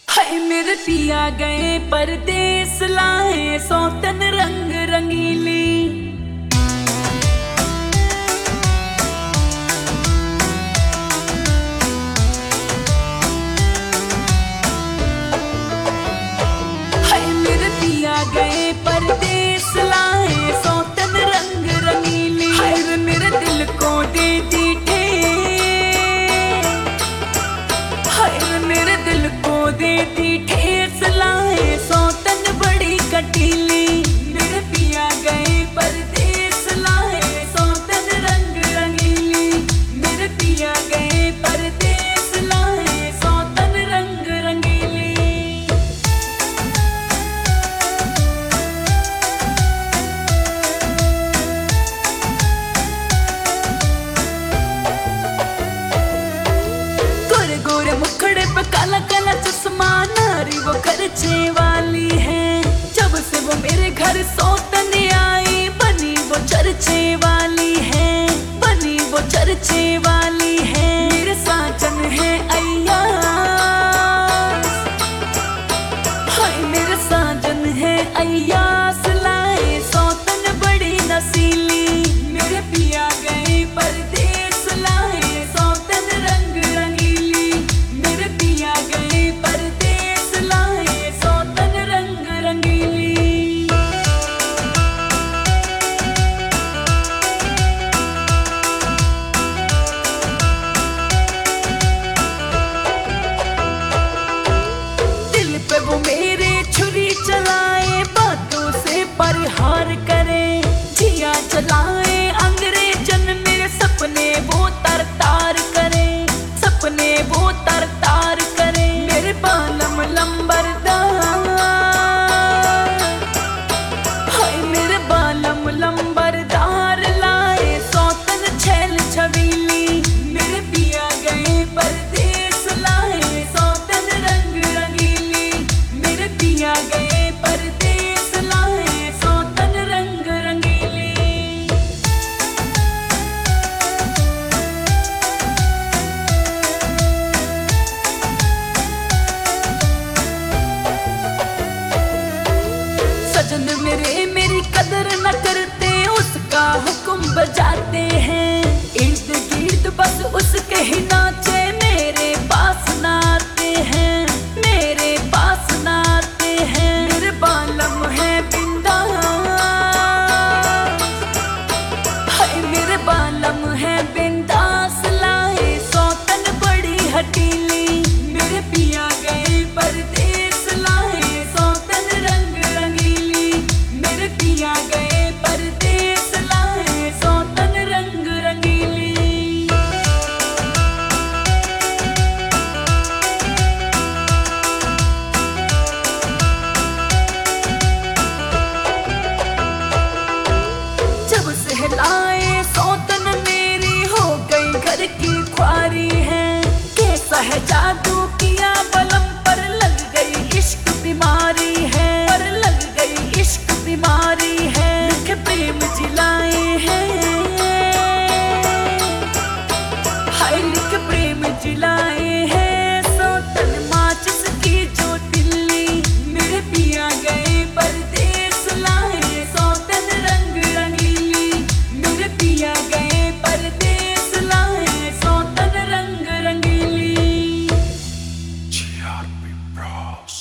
हाय मेरे पिया गए परदेस लाए सौतन रंग रंगीली। हाय मेरे पिया गए परदेस लाए सौतन रंग रंगीली। हाय वे मेरे दिल को दे दी ठेस, हाय वे मेरे दिल को दे दी ठेस लाए सौतन बड़ी कटीली। मेरे पिया गए परदेस लाए सौतन रंग रंगीली। मेरे पिया गए परदेस लाए सौतन रंग रंगीली। गोरे गोरे मुखड़े पे काला काला चश्मा, नारी वो खर्चे वाली है। जब से वो मेरे घर सौतन आई बनी वो चर्चे वाली है, बनी वो चर्चे वाली है। मेरे साजन है अय्यास, हाय मेरे साजन है अय्यास लाए सौतन बड़ी नसीली। मेरे पिया गए परदेस लाए सौतन रंग रंगीली। मेरे पिया गए परदेस लाए सौतन रंग रंगीली। दिल पे वो मेरे छुरी चलाए, बातों से परिहार करे। जिया चलाए अंग्रेजन मेरे सपने वो तर तार करे, सपने वो तर तार करे। मेरे बालम लंबरदार, हाय मेरे बालम लंबरदार लाए सौतन छैल छबीली। मेरे पिया गए परदेस लाए सौतन रंग रंगीली। मेरे पिया गए परदेस लाए सौतन रंग रंगीली। सजन मेरे मेरी कदर न करते, उसका हुक्म बजाते हैं। इर्द गिर्द बस उसके ही नाचे, मेरे पास न आते हैं, मेरे पास न आते हैं। मेरे बालम है बिंदास, हाय मेरे बालम है बिंदास लाए सौतन बड़ी हटीली। मेरे पिया गए परदेस लाए सौतन रंग रंगीली। मेरे पिया गए परदेस लाए सौतन रंग रंगीली। जब से लाए सौतन मेरी हो गई घर की ख्वारी है। कैसा है जादू किया बलम पर लग गई इश्क बीमारी है, पर लग गई इश्क बीमारी है। लिखे प्रेम जिलाए हैं, हाय लिखे प्रेम जिलाए हैं सौतन माचिस की जो तिल्ली। मेरे पिया गए परदेस लाए सौतन रंग रंगीली। मेरे पिया गए परदेस लाए सौतन रंग रंगीली। GRP Bros.